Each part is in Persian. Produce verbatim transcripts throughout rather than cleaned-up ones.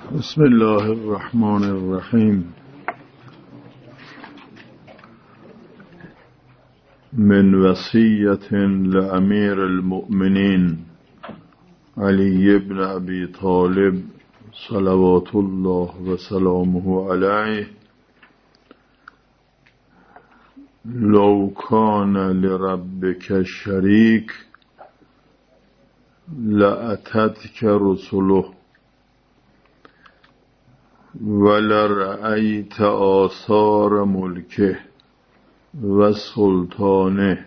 بسم الله الرحمن الرحیم. من وصیة لأمیر المؤمنین علی بن ابی طالب صلوات الله و سلامه علیه: لو کان لربک شریک لأتتک رسله ولرأیت آثار ملکه و سلطانه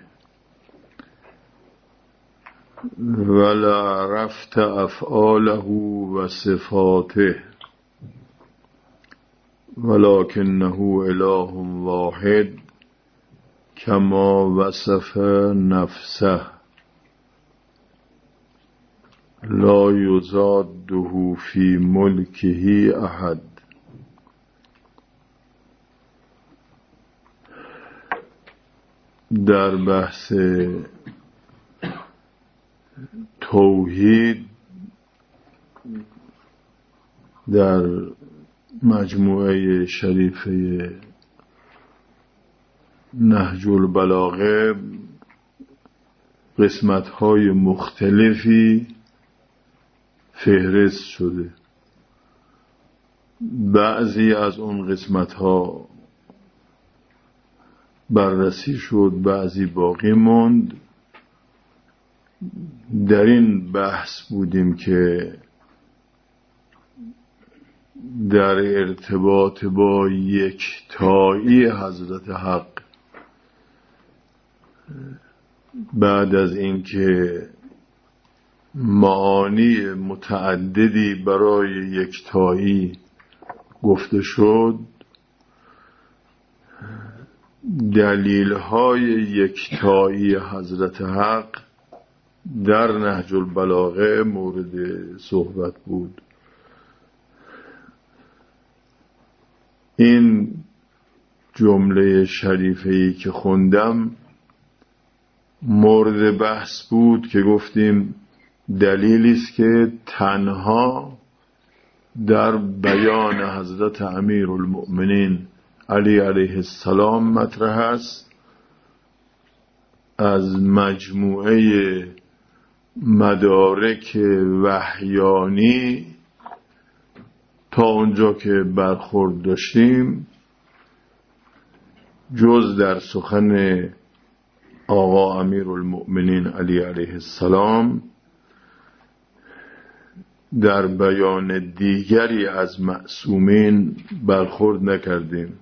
ولعرفت افعاله و صفاته ولکنه اله واحد کما وصف نفسه لا یضاده فی ملکه احد. در بحث توحید در مجموعه شریفه نهج البلاغه قسمت‌های مختلفی فهرست شده. بعضی از اون قسمت‌ها بررسی شد، بعضی باقی موند. در این بحث بودیم که در ارتباط با یکتایی حضرت حق بعد از اینکه معانی متعددی برای یکتایی گفته شد، دلیل‌های یکتایی حضرت حق در نهج البلاغه مورد صحبت بود. این جمله شریفه‌ای که خوندم مورد بحث بود که گفتیم دلیلی است که تنها در بیان حضرت امیر المؤمنین علی علیه السلام مطرح است. از مجموعه مدارک وحیانی تا اونجا که برخورد داشتیم جز در سخن آقا امیر المؤمنین علی علیه السلام در بیان دیگری از معصومین برخورد نکردیم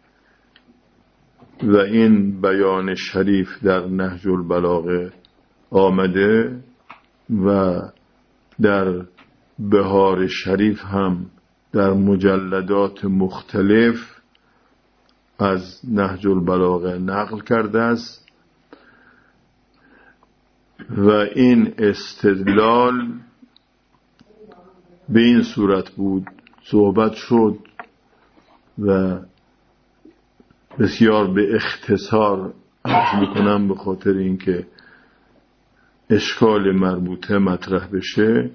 و این بیان شریف در نهج البلاغه آمده و در بهار شریف هم در مجلدات مختلف از نهج البلاغه نقل کرده است و این استدلال به این صورت بود. صحبت شد و بسیار به اختصار عرض میکنم به خاطر اینکه اشکال مربوطه مطرح بشه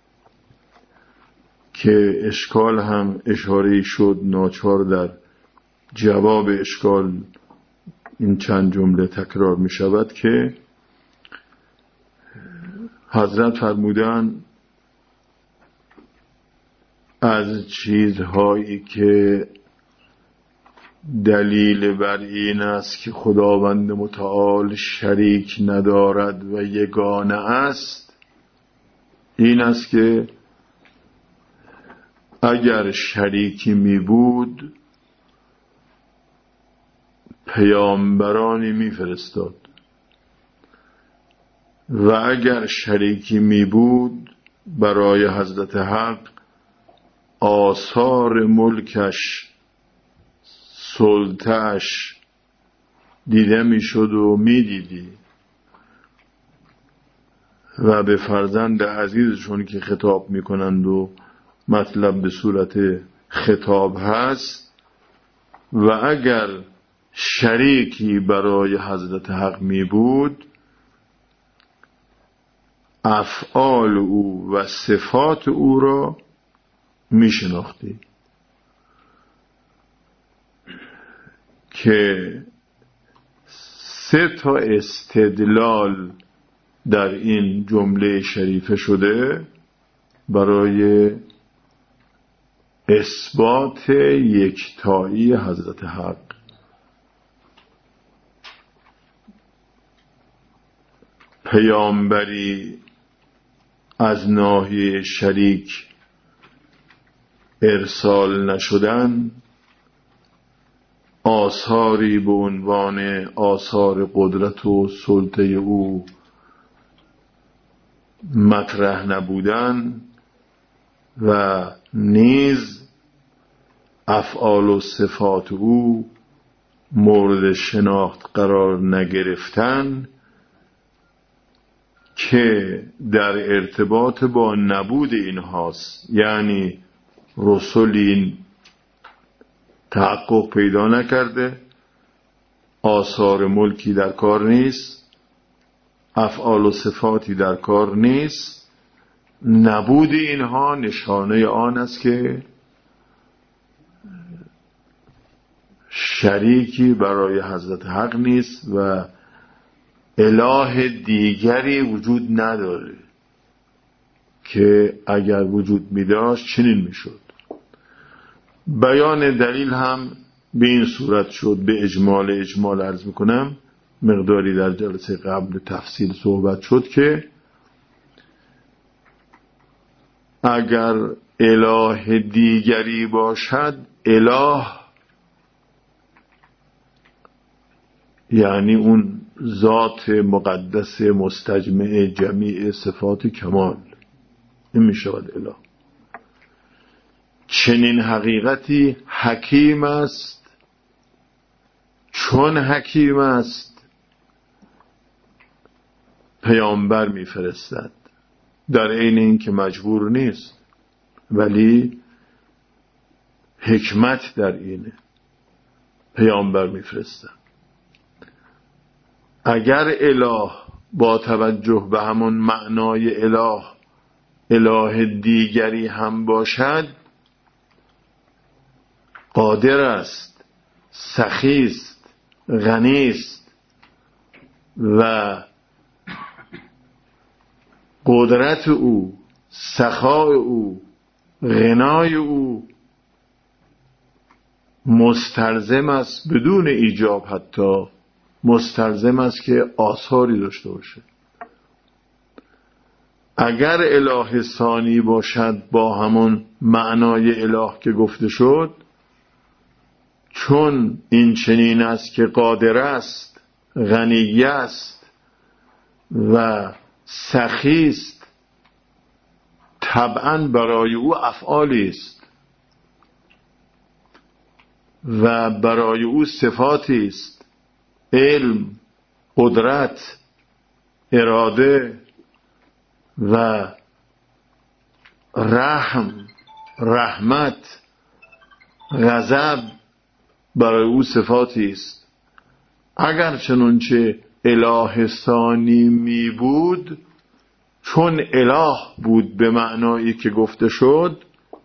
که اشکال هم اشاره شد. ناچار در جواب اشکال این چند جمله تکرار می شود که حضرت فرمودن از چیزهایی که دلیل بر این است که خداوند متعال شریک ندارد و یگانه است این است که اگر شریکی می بود پیامبرانی می فرستاد و اگر شریکی می بود برای حضرت حق آثار ملکش سلطه‌اش دیده می شد و می دیدی و به فرزند عزیزشون که خطاب می کنند و مطلب به صورت خطاب هست و اگر شریکی برای حضرت حق می بود افعال او و صفات او را میشناختی که سه تا استدلال در این جمله شریفه شده برای اثبات یکتایی حضرت حق. پیامبری از ناحیه شریک ارسال نشدن، آثاری به عنوان آثار قدرت و سلطه او مطرح نبودن و نیز افعال و صفات او مورد شناخت قرار نگرفتن که در ارتباط با نبود اینهاست، یعنی رسولین تحقق پیدا نکرده، آثار ملکی در کار نیست، افعال و صفاتی در کار نیست. نبود اینها نشانه آن است که شریکی برای حضرت حق نیست و اله دیگری وجود نداره که اگر وجود می داشت چنین می شد. بیان دلیل هم به این صورت شد، به اجمال اجمال عرض می کنم، مقداری در جلسه قبل تفصیل صحبت شد که اگر اله دیگری باشد، اله یعنی اون ذات مقدس مستجمع جمیع صفات کمال، این می شود اله. چنین حقیقتی حکیم است، چون حکیم است پیامبر می فرستد، در عین این که مجبور نیست ولی حکمت در اینه، پیامبر می فرستد. اگر اله با توجه به همون معنای اله اله دیگری هم باشد، قادر است، سخی است، غنی است و قدرت او، سخای او، غنای او مستلزم است، بدون ایجاب حتی مستلزم است که آثاری داشته باشه. اگر اله ثانی باشد با همون معنای اله که گفته شد، چون این چنین است که قادر است، غنی است و سخی است، طبعا برای او افعالی است و برای او صفاتی است، علم، قدرت، اراده و رحم، رحمت، غضب برای او صفاتی است. اگر چنانچه اله ثانی می بود، چون اله بود به معنایی که گفته شد،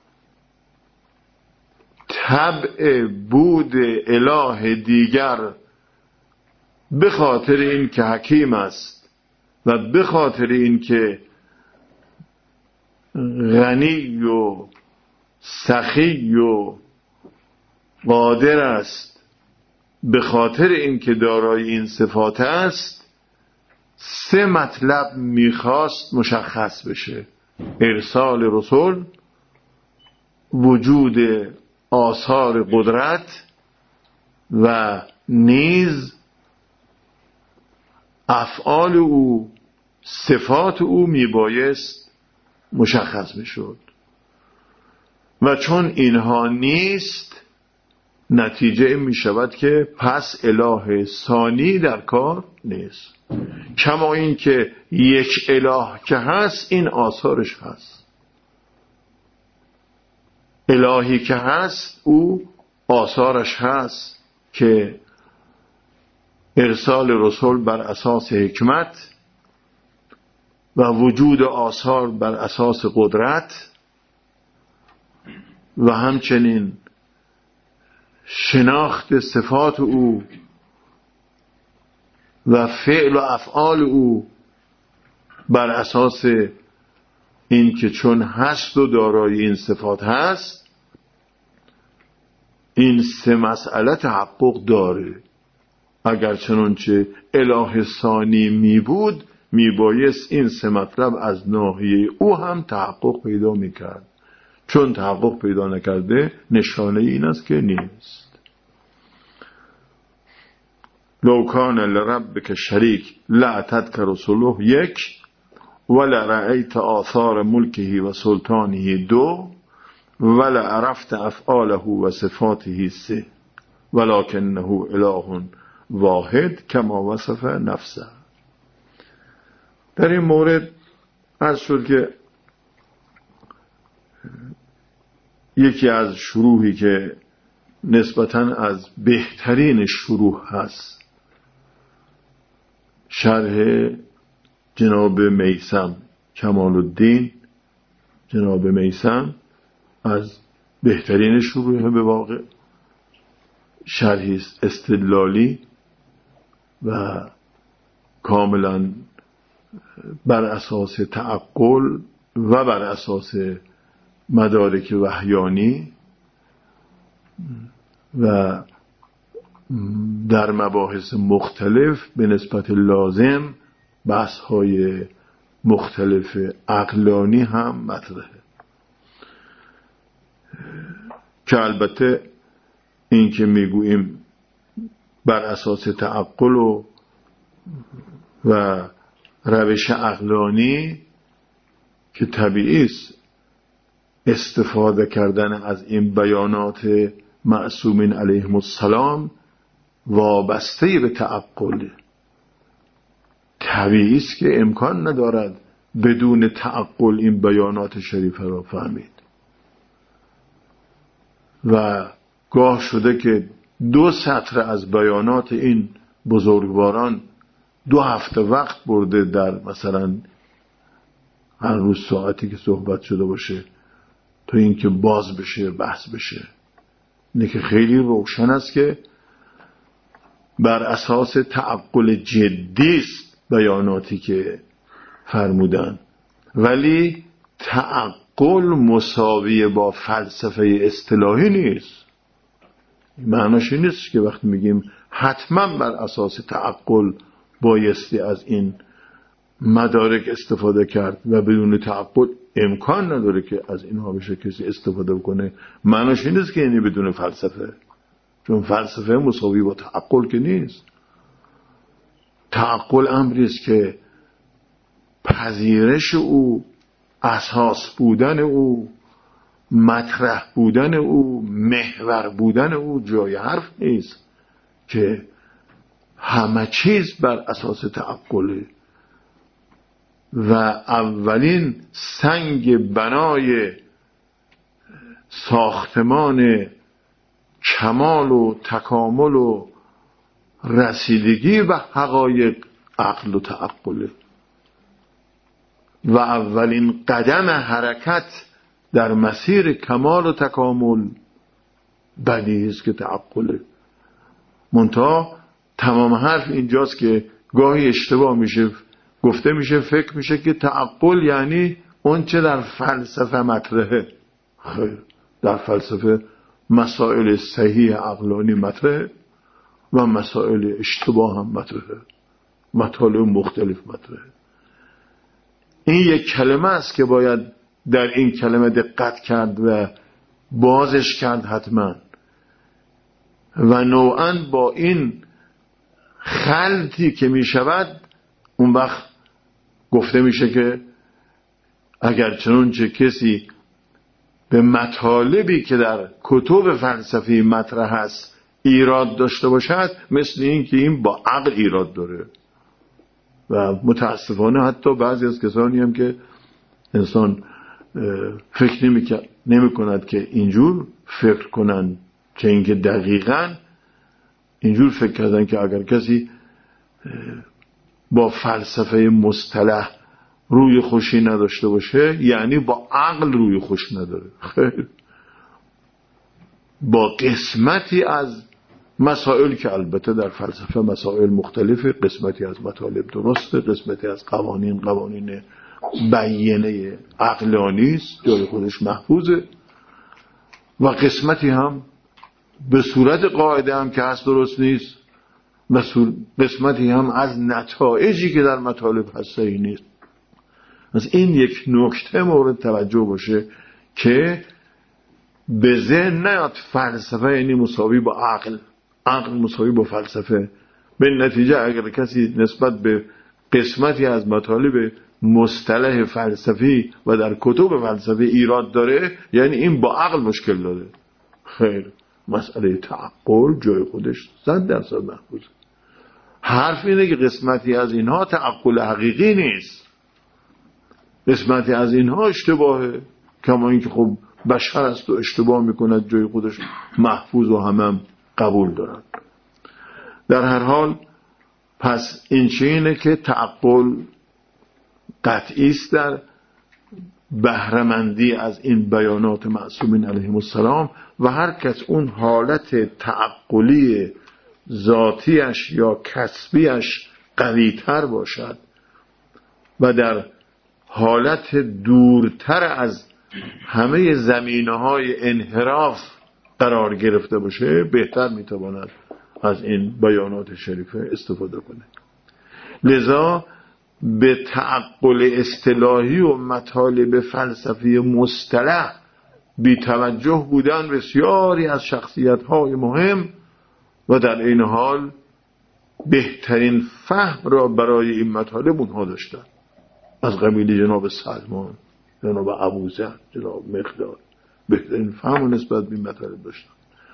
طبع بود اله دیگر به خاطر این که حکیم است و به خاطر این که غنی و سخی و قادر است، به خاطر این که دارای این صفات است، سه مطلب میخواست مشخص بشه: ارسال رسول، وجود آثار قدرت و نیز افعال او، صفات او میبایست مشخص میشد. و چون اینها نیست، نتیجه می شود که پس اله ثانی در کار نیست. کما این که یک اله که هست، این آثارش هست. الهی که هست او آثارش هست که ارسال رسول بر اساس حکمت و وجود آثار بر اساس قدرت و همچنین شناخت صفات او و فعل و افعال او بر اساس این که چون هست و دارای این صفات هست، این سه مسئله تحقق داره. اگر چنانچه اله ثانی می بود، می بایست این سه مطلب از ناحیه او هم تحقق پیدا می کرد. چون تحقق پیدا نکرده، نشانه این است که نیست. لو کان لربک شریک لاتتک رسوله یک ولرأیت آثار ملکه و سلطانه دو ولعرفت افعاله و صفاته سه ولکنه اله واحد کما وصف نفسه. در این مورد عرض شد که یکی از شروحی که نسبتاً از بهترین شروح هست، شرح جناب میثم کمال الدین، جناب میثم از بهترین شروح به واقع، شرحی استدلالی و کاملا بر اساس تعقل و بر اساس مدارک وحیانی و در مباحث مختلف به نسبت لازم بحث های مختلف عقلانی هم مطرحه، که البته این که میگوییم بر اساس تعقل و و روش عقلانی که طبیعی است استفاده کردن از این بیانات معصومین علیهم السلام وابسته به تعقل، طبیعی است که امکان ندارد بدون تعقل این بیانات شریفه را فهمید. و گاه شده که دو سطر از بیانات این بزرگواران دو هفته وقت برده در مثلا هر روز ساعتی که صحبت شده باشه تا اینکه باز بشه بحث بشه. اینه که خیلی روشن است که بر اساس تعقل جدی است بیاناتی که فرمودن، ولی تعقل مساوی با فلسفه اصطلاحی نیست. معناش این نیست که وقتی میگیم حتما بر اساس تعقل بایستی از این مدارک استفاده کرد و بدون تعقل امکان نداره که از اینها بشه کسی استفاده کنه. معناش این نیست که یعنی بدون فلسفه، چون فلسفه مساوی با تعقل که نیست. تعقل امری است که پذیرش او، اساس بودن او، مطرح بودن او، محور بودن او جای حرف نیست، که همه چیز بر اساس تعقله و اولین سنگ بنای ساختمان کمال و تکامل و رسیدگی به حقایق عقل و تعقله و اولین قدم حرکت در مسیر کمال و تکامل بدیهی است که تعقله. منتها تمام حرف اینجاست که گاهی اشتباه میشه، گفته میشه فکر میشه که تعقل یعنی اون چه در فلسفه مطرحه. خیر، در فلسفه مسائل صحیح عقلانی مطرحه و مسائل اشتباه هم مطرحه، مطالب مختلف مطرحه. این یک کلمه است که باید در این کلمه دقت کرد و بازش کرد حتما، و نوعاً با این خلطی که می شود اون وقت گفته میشه که اگر چنانچه کسی به مطالبی که در کتب فلسفی مطرح است ایراد داشته باشد، مثل این که این با عقل ایراد داره. و متاسفانه حتی بعضی از کسانی هم که انسان فکر نمی کند که اینجور فکر کنن، چه اینکه دقیقاً اینجور فکر کردن که اگر کسی با فلسفه مصطلح روی خوشی نداشته باشه یعنی با عقل روی خوش نداره. خیر، با قسمتی از مسائل که البته در فلسفه مسائل مختلفه، قسمتی از مطالب درسته، قسمتی از قوانین قوانین بیانه عقلانی است، جای خودش محفوظه، و قسمتی هم به صورت قاعده هم که هست درست نیست، قسمتی هم از نتایجی که در مطالب هست صحیح نیست. از این یک نکته مورد توجه باشه که به ذهن نیاد فلسفه یعنی مساوی با عقل، عقل مساوی با فلسفه. به نتیجه اگر کسی نسبت به قسمتی از مطالب مصطلح فلسفی و در کتب فلسفی ایراد داره، یعنی این با عقل مشکل داره. خیر، مسئله تعقل جای خودش صد درصد محفوظه. حرف اینه که قسمتی از اینها تعقل حقیقی نیست، قسمتی از اینها اشتباهه، کما اینکه خب بشر است و اشتباه میکند، جای خودش محفوظ و همه هم قبول دارن. در هر حال پس این چه اینه که تعقل قطعی است در بهره‌مندی از این بیانات معصومین علیهم السلام، و هر کس اون حالت تعقلی ذاتیش یا کسبیش قوی‌تر باشد و در حالت دورتر از همه زمینه‌های انحراف قرار گرفته باشه، بهتر میتواند از این بیانات شریفه استفاده کنه. لذا به تعقل اصطلاحی و مطالب فلسفی مصطلح بی توجه بودن بسیاری از شخصیت‌های مهم و در این حال بهترین فهم را برای این مطالب اونها داشتن، از قبیل جناب سلمان، جناب ابوذر، جناب مقداد، بهترین فهم نسبت به این مطالب داشتن.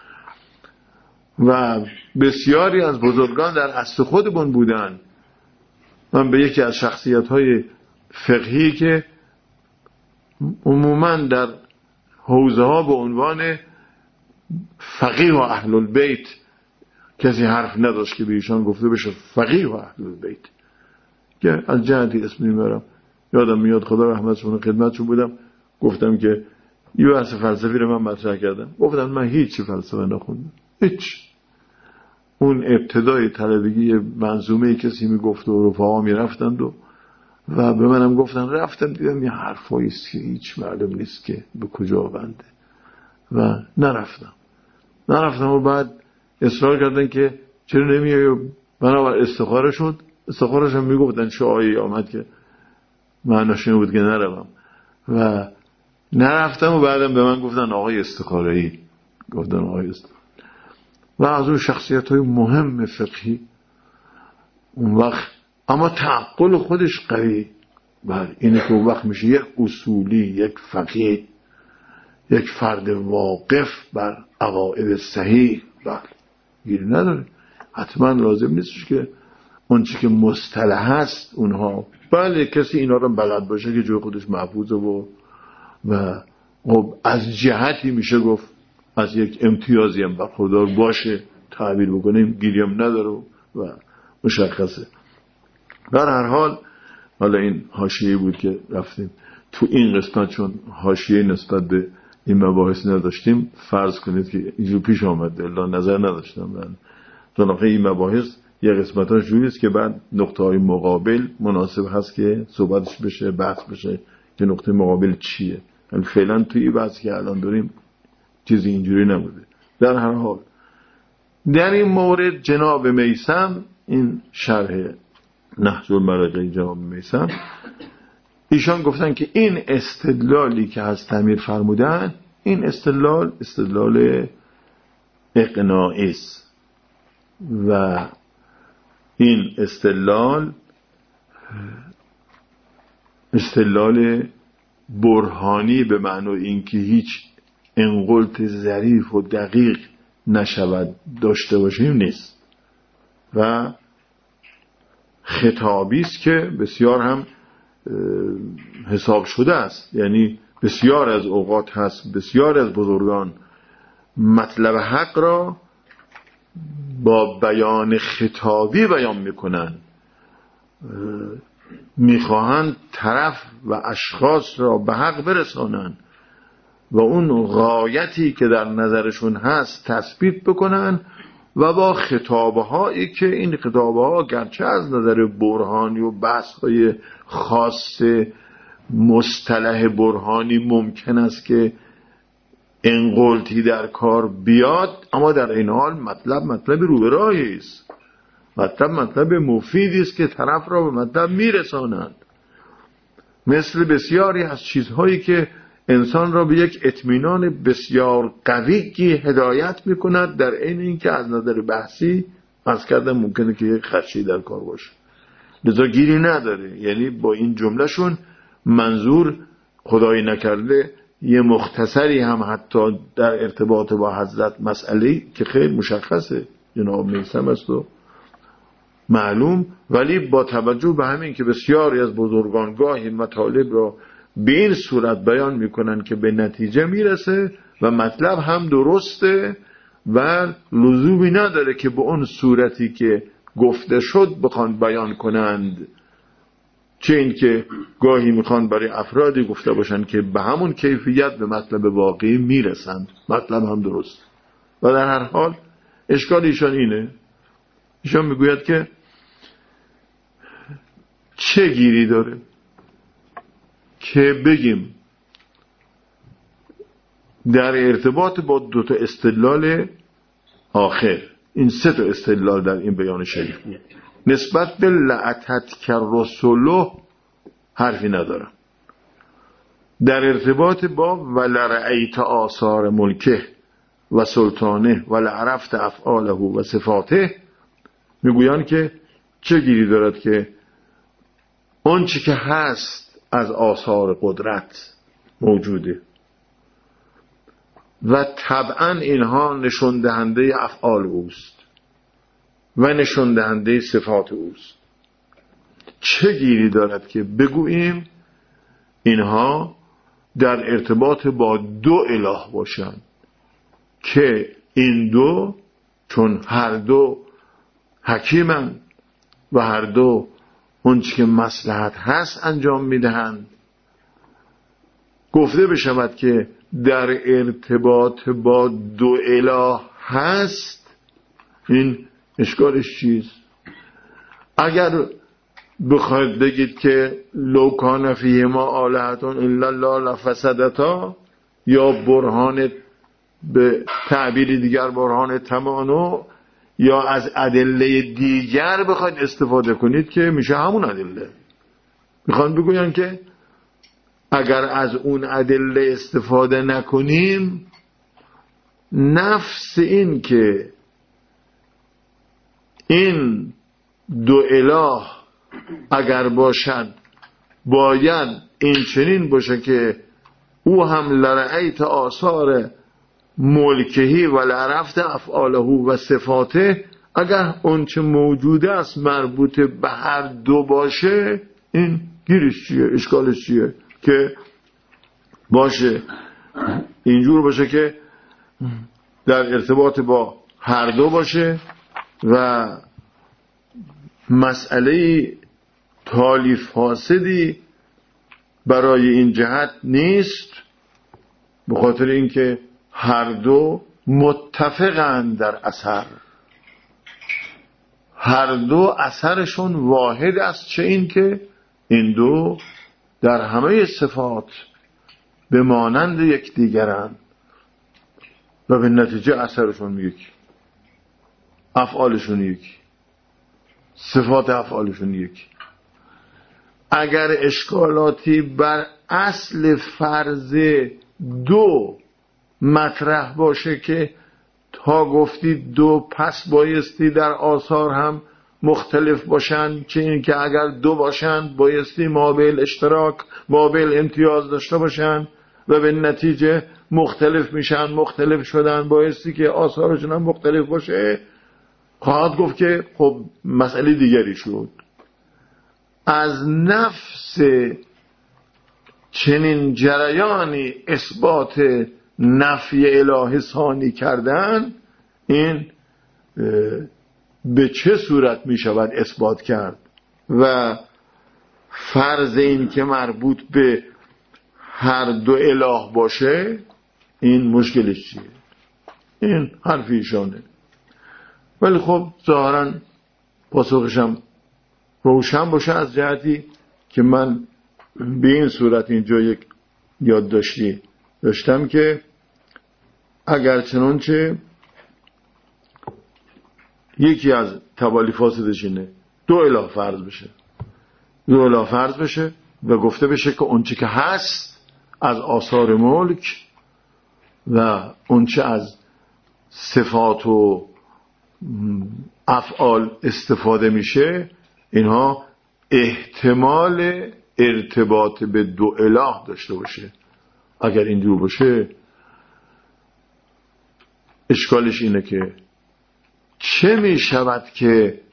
و بسیاری از بزرگان در عصر خودمون بودن. من به یکی از شخصیت‌های فقهی که عموماً در حوزه ها به عنوان فقیه و اهل البیت کسی حرف نداشت که به ایشان گفته بشه فقیه و اهل البیت، که از جهتی اسم میبرم، یادم میاد خدا رحمتشون خدمتشون بودم، گفتم که یه بحث فلسفی رو من مطرح کردم، گفتن من هیچ فلسفه نخوندم، هیچ. اون ابتدای طلبگی منظومه کسی میگفت و رفقا میرفتند و و به منم گفتن، رفتم دیدم یه حرفایی است که هیچ معلوم نیست که به کجا بنده و نرفتم نرفتم و بعد اصرار کردن که چرا نمیای، بنابر استخاره شد. استخارش هم میگفتن چه آیه آمد که معناش این بود که نروم و نرفتم و بعدم به من گفتن آقای استخاره‌ای، گفتن آقای استخاره. و از اون شخصیت های مهم فقهی اون وقت، اما تعقل خودش قوی، بله اینه که اون وقت میشه یک اصولی، یک فقیه، یک فرد واقف بر عقاید صحیح. بله گیری نداره، حتما لازم نیستش که اون چی که مصطلح هست اونها، بله کسی اینا رو بلد باشه که جای خودش محفوظه و و خب از جهتی میشه گفت از یک امتیازی هم برخوردار باشه، تعبیر بکنیم گیریم نداره و مشخصه. در هر حال حالا این حاشیه‌ای بود که رفتیم تو این قسمت، چون حاشیه نسبت به این مباحث نداشتیم، فرض کنید که اینجور پیش آمده، الا نظر نداشتم من چون آخه این مباحث یه قسمتاش جوری است که بعد نقطه های مقابل مناسب هست که صحبتش بشه، بحث بشه که نقطه مقابل چیه. یعنی فعلا توی این بحثی که الان داریم چیزی اینجوری نبوده. در هر حال در این مورد جناب میثم، این شرح نهج المرقه جناب میثم، ایشان گفتن که این استدلالی که از تعمیر فرمودن، این استدلال استدلال اقناعی است و این استدلال استدلال برهانی به معنی اینکه هیچ انقلت ظریف و دقیق نشود داشته باشیم نیست و خطابی است که بسیار هم حساب شده است. یعنی بسیار از اوقات هست بسیار از بزرگان مطلب حق را با بیان خطابی بیان میکنن، میخواهند طرف و اشخاص را به حق برسانند و اون غایتی که در نظرشون هست تثبیت بکنن و با خطابهایی که این خطابها گرچه از نظر برهانی و بحث‌های خاص مصطلح برهانی ممکن است که انقلتی در کار بیاد، اما در این حال مطلب مطلب رو به راهی است، مطلب مطلب مفیدی است که طرف را به مطلب میرسانند، مثل بسیاری از چیزهایی که انسان را به یک اطمینان بسیار قوی هدایت میکند، در این اینکه از نظر بحثی از کردن ممکنه که یک خدشه‌ای در کار باشه، لذا گیری نداره. یعنی با این جملهشون منظور خدای نکرده یه مختصری هم حتی در ارتباط با حضرت مسئله که خیلی مشخصه جناب میثم است و معلوم، ولی با توجه به همین که بسیاری از بزرگان گاهی مطالب را به این صورت بیان میکنن که به نتیجه میرسه و مطلب هم درسته و لزومی نداره که به اون صورتی که گفته شد بخوان بیان کنند، چه این که گاهی میخوان برای افرادی گفته باشن که به همون کیفیت به مطلب واقعی میرسند، مطلب هم درست. و در هر حال اشکال ایشان اینه، ایشان میگوید که چه گیری داره که بگیم در ارتباط با دو تا استدلال آخر، این سه تا استدلال در این بیان شریف بود، نسبت به لعتت کررسوله حرفی ندارم. در ارتباط با ولرأیت آثار ملکه و سلطانه ولعرفت افعاله و صفاته میگویند که چه گیری دارد که اون چی که هست از آثار قدرت موجوده و طبعا اینها نشون دهنده افعال اوست و نشون دهنده صفات اوست. چه گیری دارد که بگوییم اینها در ارتباط با دو اله باشند که این دو چون هر دو حکیمن و هر دو اون چی که مصلحت هست انجام میدهند، گفته بشود که در ارتباط با دو اله هست، این اشکالش چیست؟ اگر بخواید بگید که لو کان فیهما آلهة الا الله لفسدتا، یا برهان به تعبیر دیگر برهان تمانو، یا از ادله دیگر بخواید استفاده کنید که میشه همون ادله. میخوان بگوین که اگر از اون ادله استفاده نکنیم، نفس این که این دو اله اگر باشد باید این چنین باشه که او هم لرأیت آثار ملکهی و لعرفت افعاله و صفاته، اگر اون چه موجوده است مربوط به هر دو باشه، این گیرش چیه؟ اشکالش چیه؟ که باشه اینجور باشه که در ارتباط با هر دو باشه و مسئله تالیف فاسدی برای این جهت نیست، به خاطر اینکه هر دو متفقند در اثر، هر دو اثرشون واحد است، چه این که این دو در همه صفات به مانند یکدیگرند و به نتیجه اثرشون یکی، افعالشون یکی، صفات افعالشون یکی. اگر اشکالاتی بر اصل فرض دو مطرح باشه که تا گفتی دو پس بایستی در آثار هم مختلف باشن، چه این که اگر دو باشن بایستی مابل اشتراک مابل امتیاز داشته باشن و به نتیجه مختلف میشن، مختلف شدن بایستی که آثارشون هم مختلف باشه، خواهد گفت که خب مسئله دیگری شد. از نفس چنین جریانی اثبات نفی الهی ثانی کردن، این به چه صورت می شود اثبات کرد؟ و فرض این که مربوط به هر دو اله باشه این مشکلش چیه؟ این حرف ایشانه. ولی خب ظاهرا پاسخشم روشن باشه از جهتی که من به این صورت اینجا یک یادداشتی داشتم که اگر چنانچه یکی از توالی فاسدش اینه دو اله فرض بشه دو اله فرض بشه و گفته بشه که اونچه که هست از آثار ملک و اونچه از صفات و افعال استفاده میشه اینها احتمال ارتباط به دو اله داشته باشه. اگر اینجور باشه اشکالش اینه که چه می شود که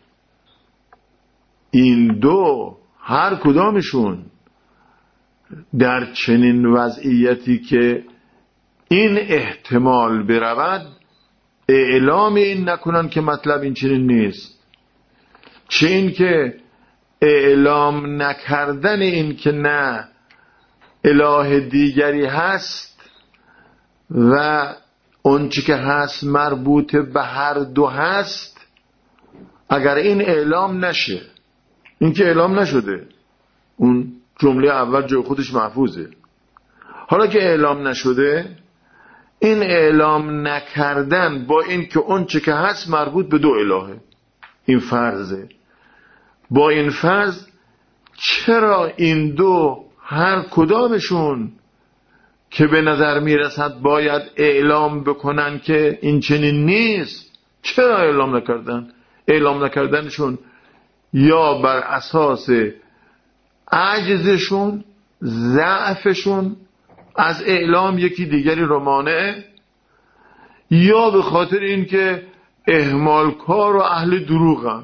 این دو هر کدامشون در چنین وضعیتی که این احتمال برود اعلام این نکنن که مطلب این چنین نیست، چه این که اعلام نکردن این که نه اله دیگری هست و اون چی که هست مربوط به هر دو هست. اگر این اعلام نشه، این که اعلام نشده، اون جمله اول جای خودش محفوظه. حالا که اعلام نشده، این اعلام نکردن با این که اون چی که هست مربوط به دو الهه، این فرضه. با این فرض چرا این دو هر کدامشون که به نظر میرسد باید اعلام بکنن که این چنین نیست، چرا اعلام نکردن؟ اعلام نکردنشون یا بر اساس عجزشون، ضعفشون از اعلام یکی دیگری رو مانعه، یا به خاطر این که اهمالکار و اهل دروغن.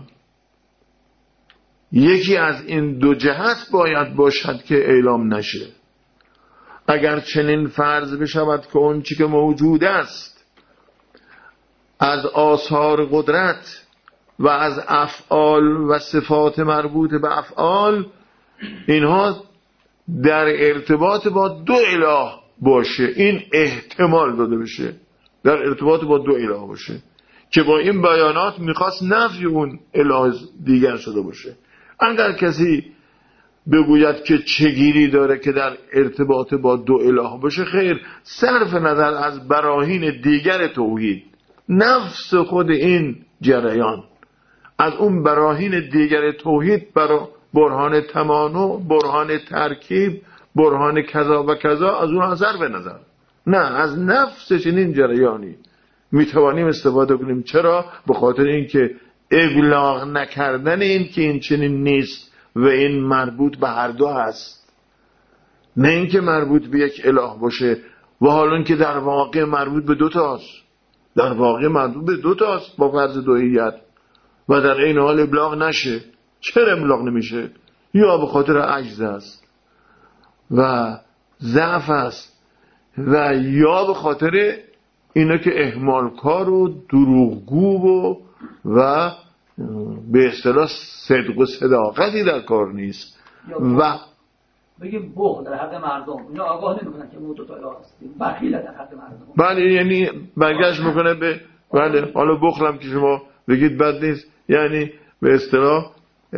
یکی از این دو جهت باید باشد که اعلام نشه. اگر چنین فرض بشود که اون چی که موجود است از آثار قدرت و از افعال و صفات مربوط به افعال، اینها در ارتباط با دو اله باشه، این احتمال داده بشه در ارتباط با دو اله باشه که با این بیانات میخواست نفی اون اله دیگر شده باشه. اگر کسی بگوید که چگیری داره که در ارتباط با دو اله باشه، خیر، صرف نظر از براهین دیگر توحید، نفس خود این جریان از اون براهین دیگر توحید، برا برهان تمانع، برهان ترکیب، برهان کذا و کذا، از اون اثر به نظر نه از نفس چنین جریانی میتوانیم استفاده کنیم. چرا؟ به خاطر اینکه ابلاغ نکردن این که این چنین نیست و این مربوط به هر دو هست، نه اینکه مربوط به یک اله باشه و حالا که در واقع مربوط به دو تاست، در واقع مربوط به دو تاست با فرض دوییت و در این حال ابلاغ نشه. چرا ابلاغ نمیشه؟ یا به خاطر عجز است و ضعف است و یا به خاطر اینا که اهمالکار و دروغگو و و به اصطلاح صدق و صداقتی در کار نیست و بگیم بخل در حق مردم. اینا آگاه نمیکنن که اون دو تا اله هست، بخیل در حق مردم. بله، یعنی برگشت میکنه به بله. حالا بخلم که شما بگید بد نیست، یعنی به اصطلاح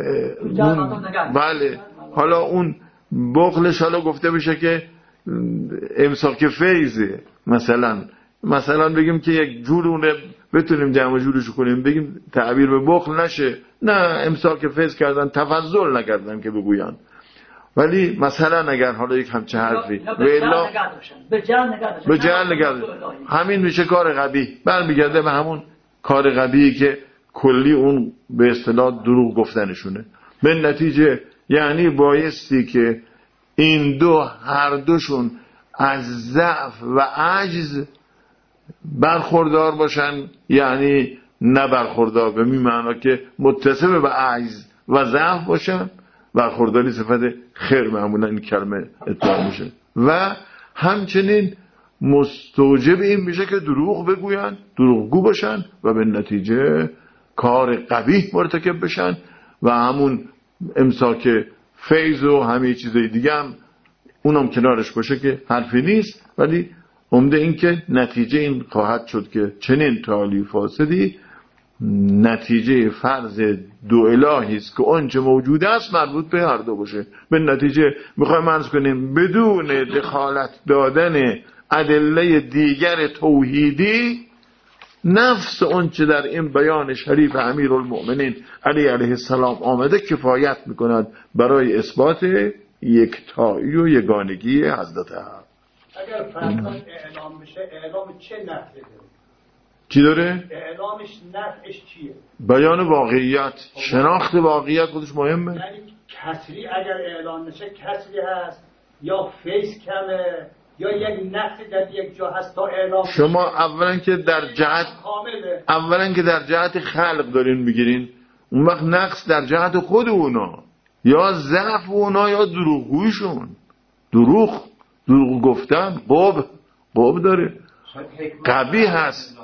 بله. حالا اون بخلش حالا گفته بشه که امساک فیضه، مثلا مثلا بگیم که یک جورونه بتونیم جمع جورشو کنیم، بگیم تعبیر به بخل نشه، نه امساک فیض کردن، تفضل نکردن که بگوین. ولی مثلا اگر حالا یک همچه حرفی به جهل نگرد، همین میشه کار قبیح، برمیگرده به همون کار قبیحی که کلی اون به اصطلاح دروغ گفتنشونه. به نتیجه یعنی بایستی که این دو هر دوشون از ضعف و عجز برخوردار باشن، یعنی نه برخوردار به این معنا که متصف به عجز و ضعف باشن. برخورداری صفت خیر معمولا این کلمه اطلاق میشه و همچنین مستوجب این میشه که دروغ بگوین، دروغگو باشن و به نتیجه کار قبیح مرتکب بشن و همون امساک فیض و همه چیزای دیگه هم اونم کنارش باشه که حرفی نیست، ولی عمده این که نتیجه این خواهد شد که چنین تعالی فاسدی نتیجه فرض دو الهی است که آنچه موجود است مربوط به هر دو باشه. به نتیجه میخوایم عرض کنیم بدون دخالت دادن ادله دیگر توحیدی نفس آنچه در این بیان شریف امیرالمؤمنین علی علیه السلام آمده کفایت میکند برای اثبات یکتایی و یگانگی حضرت حق. اگر فرضاً اعلام بشه اعلام چه نفعی داره؟ چی داره؟ اعلامش نفعش چیه؟ بیان واقعیت، شناخت واقعیت خودش مهمه. یعنی کسری اگر اعلام بشه کسری هست یا فیس کمه یا یک نقص در یک جا هست تا اعلام بشه. شما اولا که در جهت اولا که در جهت خلق دارین میگیرین، اون وقت نقص در جهت خود اونا یا ضعف اونا یا دروغگویشون. دروغ دروغ گفتن قب قب داره، قبیح هست.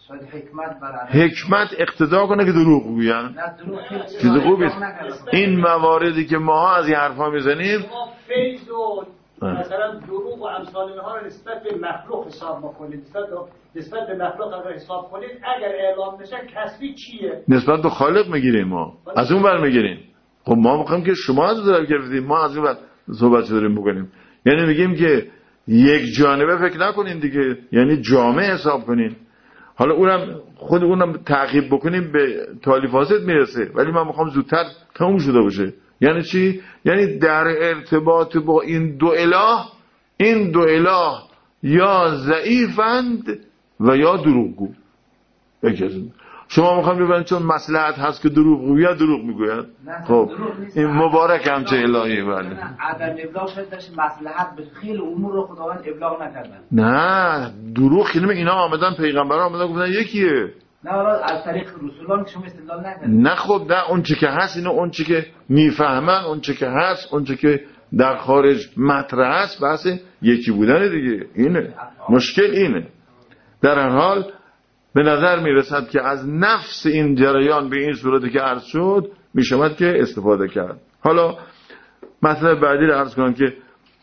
حکمت اقتضا کنه که دروغ بگوین، چیز خوبی است. این مواردی که ما از این حرفا میزنیم فیض و مثلا دروغ و امثال اینها رو نسبت به مخلوق حساب میکنید، نسبت به نسبت به مخلوق اگر حساب کنید اگر اعلام بشه کسری چیه؟ نسبت به خالق میگیریم، ما از اون ور میگیریم. خب ما میخوایم که شما از اون گرفتید، ما از اون ور صحبت داریم بکنیم. یعنی میگیم که یک جانبه فکر نکنین دیگه، یعنی جامع حساب کنین. حالا اونم خود اونم تعقیب بکنیم به تعالی فاسد میرسه، ولی من میخوام زودتر تموم شده باشه. یعنی چی؟ یعنی در ارتباط با این دو اله، این دو اله یا ضعیفند و یا دروغگو. یکی از این. شما میخوام ببینید چون مصلحت هست که دروغ گوید دروغ میگوید. خب این مبارک هم چه الهی. بله عدم ابلاغ شاید داشت مصلحت به خیلی امور رو خداوند ابلاغ نکردن. نه دروغ خیلی اینا آمدن پیغمبران آمدن گفتن یکیه. نه حالا از طریق رسولان که شما استدلال نکردید. نه خب نه، اون چه که هست اینو، اون چه که میفهمن، اون چه که هست، اون چه که در خارج مطرح است، بحث یکی بودن دیگه. اینه مشکل، اینه. در هر حال به نظر میرسد که از نفس این جریان به این صورتی که عرض شد میشود که استفاده کرد. حالا مطلب بعدی رو عرض کنم که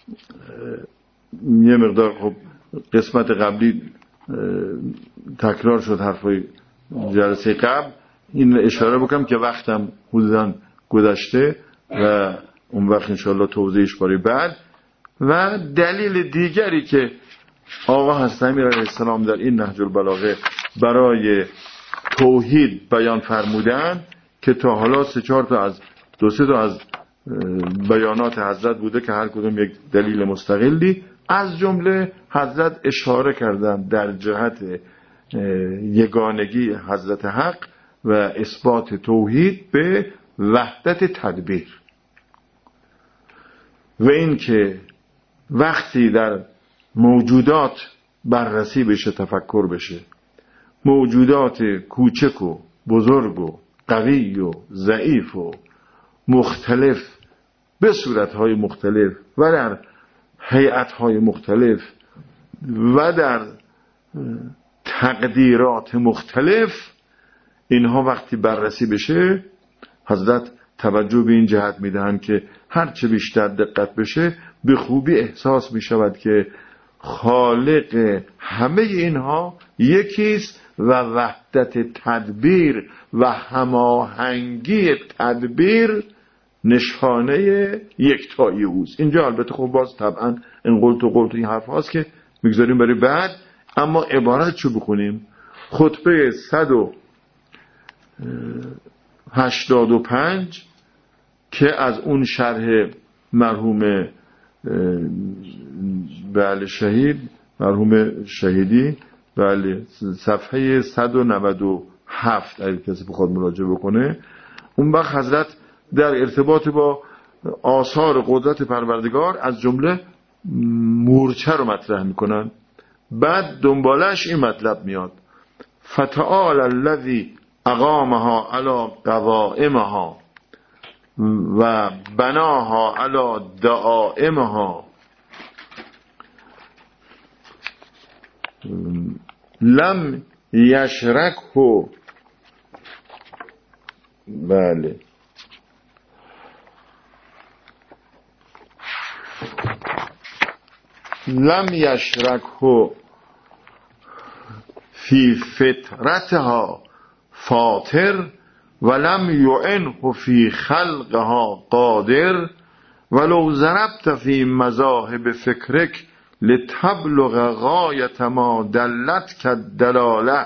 یه مقدار خب قسمت قبلی تکرار شد حرفای جلسه قبل، این اشاره بکنم که وقتم حدوداً گذشته و اون وقت انشاءالله توضیحش برای بعد. و دلیل دیگری که آقا حضرت امیر علیه السلام در این نهج البلاغه برای توحید بیان فرمودن که تا حالا سه چهار تا از دو سه تا از بیانات حضرت بوده که هر کدوم یک دلیل مستقلی، از جمله حضرت اشاره کردن در جهت یگانگی حضرت حق و اثبات توحید به وحدت تدبیر و این که وقتی در موجودات بررسی بشه، تفکر بشه، موجودات کوچک و بزرگ و قوی و ضعیف و مختلف به صورتهای مختلف و در هیئتهای مختلف و در تقدیرات مختلف، اینها وقتی بررسی بشه حضرت توجه به این جهت میدهند که هرچه بیشتر دقت بشه به خوبی احساس میشود که خالق همه اینها یکیست و وحدت تدبیر و هماهنگی تدبیر نشانه یکتایی اوست. اینجا البته خب باز طبعا این قلت و قلت این حرف هاست که میگذاریم برای بعد، اما عبارت چو بخونیم خطبه صد و هشتاد و پنج که از اون شرح مرحوم بله شهید مرحوم شهیدی، بله صفحه صد و نود و هفت اگه کسی بخواد مراجعه بکنه، اون وقت حضرت در ارتباط با آثار قدرت پروردگار از جمله مورچه رو مطرح میکنن. بعد دنبالش این مطلب میاد فتعال الذی اقامها علی قوائمها و بناها علی دعائمها لم یشرکه بله لم یشرکه فی فطرتها فاطر ولم یعنه فی خلقها قادر ولو ضربت فی مذاهب فکرک لتبلغ غایت ما دلت کالدلاله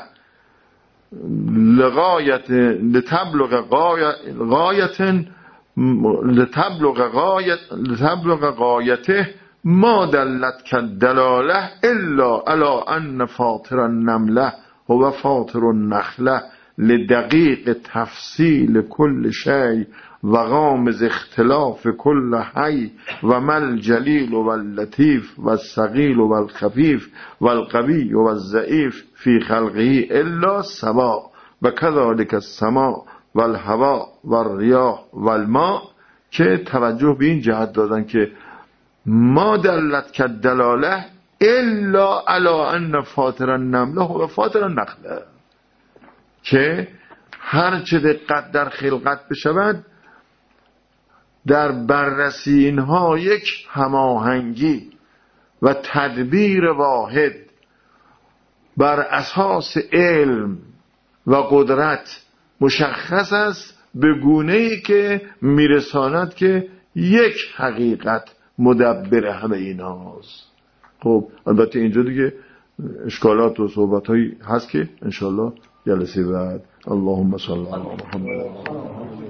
لغایت لتبلغ غایت لتبلغ غایت لتبلغ غایته ما دلت کالدلاله الا علی ان فاطر النمله هو فاطر النخله لدقیق تفصیل کل شیء و غامض اختلاف کل حی و مل جلیل و اللطیف و الثقیل و الخفیف و القوی و الضعیف فی خلقه الا سوا و کذالک السماء و الهوا و الریاح و الماء، که توجه به این جهت دادن که ما دلت کالدلاله الا علی ان فاطر النمله هو فاطر النخله، که هر چه دقت در خلقت بشود در بررسی اینها یک هماهنگی و تدبیر واحد بر اساس علم و قدرت مشخص است، به گونه‌ای که میرساند که یک حقیقت مدبر همه ایناست. خب البته اینجا دیگه اشکالات و صحبت‌هایی هست که انشالله جلسه بعد. اللهم صل علی محمد.